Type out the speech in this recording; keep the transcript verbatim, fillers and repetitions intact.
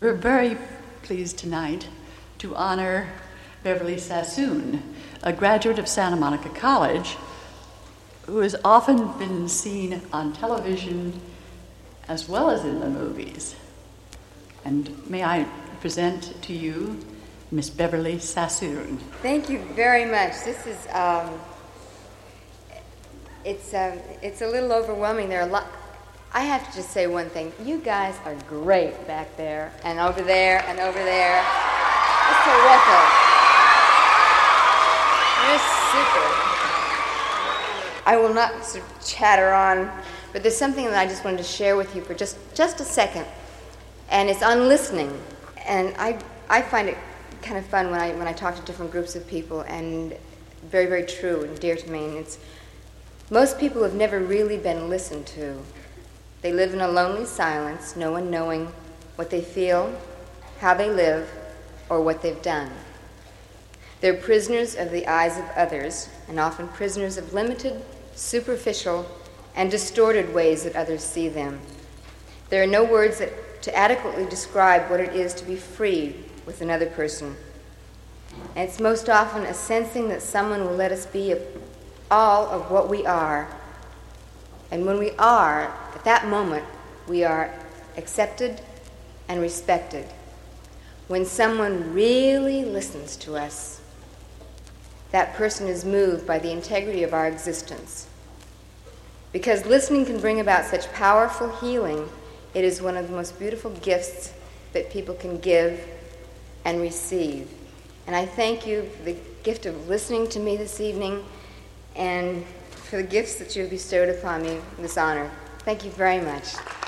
We're very pleased tonight to honor Beverly Sassoon, a graduate of Santa Monica College who has often been seen on television as well as in the movies. And may I present to you Miss Beverly Sassoon. Thank you very much. This is, um, it's, um, it's a little overwhelming. There are a lot. I have to just say one thing. You guys are great back there, and over there, and over there. It's terrific. You're super. I will not sort of chatter on, but there's something that I just wanted to share with you for just, just a second, and it's on listening. And I, I find it kind of fun when I, when I talk to different groups of people, and very, very true and dear to me. And it's, most people have never really been listened to. They live in a lonely silence, no one knowing what they feel, how they live, or what they've done. They're prisoners of the eyes of others, and often prisoners of limited, superficial, and distorted ways that others see them. There are no words that, to adequately describe what it is to be free with another person. And it's most often a sensing that someone will let us be all of what we are. And when we are, at that moment, we are accepted and respected. When someone really listens to us, that person is moved by the integrity of our existence. Because listening can bring about such powerful healing, it is one of the most beautiful gifts that people can give and receive. And I thank you for the gift of listening to me this evening and for the gifts that you have bestowed upon me, this honor. Thank you very much.